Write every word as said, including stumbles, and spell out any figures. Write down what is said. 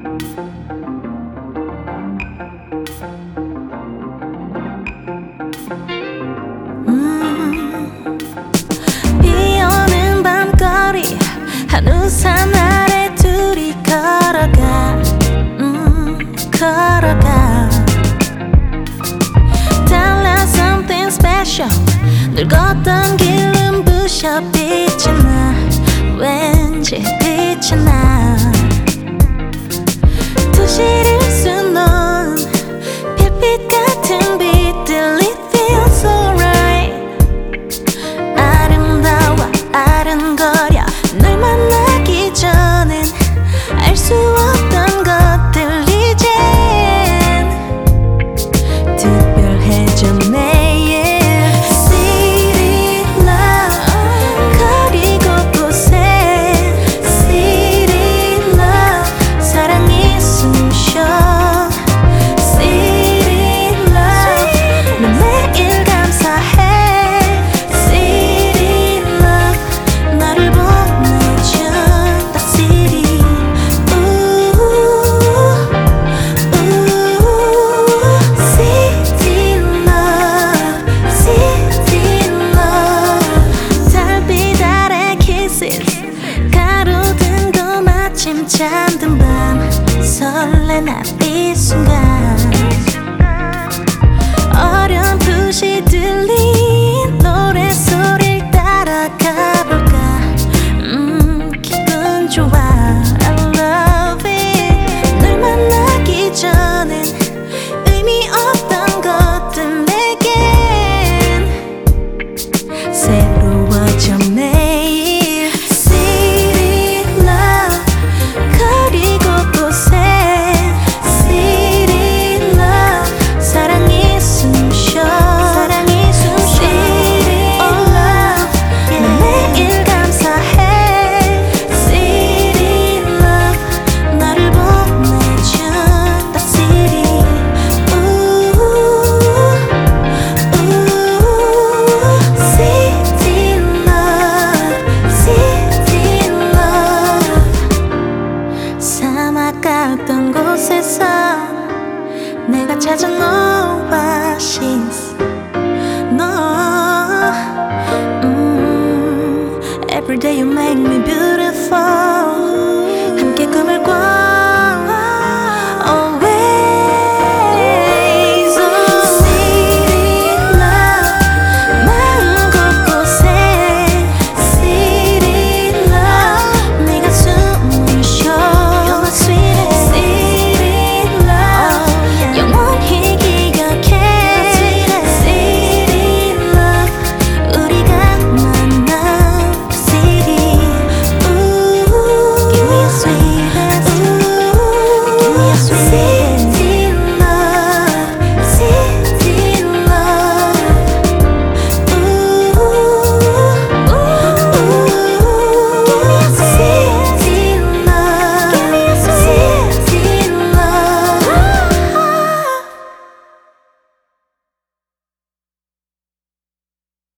음, 비오는 밤거리 한 우산 아래 둘이 걸어가 음, 걸어가 달라 something special 늘 걷던 길은 부셔 빛이 나 왠지 빛이 나 도시를 수놓은 별빛 같은 빛들 It feels so right 아름다워 아른거려 널 만나기 전엔 알 수 없던 것들 이젠 특별해져 매일 City love 거리 곳곳에 City love 사랑이 숨쉬어 City love 난 매일 감사해 City love 너를 보내준 딱 City Ooh, ooh, City love, City love 달빛 아래 kisses 가로등 거 마침 잠든 밤 설레는 이 순간 어렴풋이 들린 노래소리를 따라가 볼까 음 기분 좋아 I love it 널 만나기 전엔 의미 없던 것들 내겐 새로워져 매일 City love 거리 곳곳에 City love 사랑이 숨쉬어 사랑이 숨쉬어 City love 난 매일 감사해 City love 너를 보내준 딱 City Ooh, ooh, City love, City love 사막 같던 곳에서 내가 찾은 오아시스 너 음, Every day you make me beautiful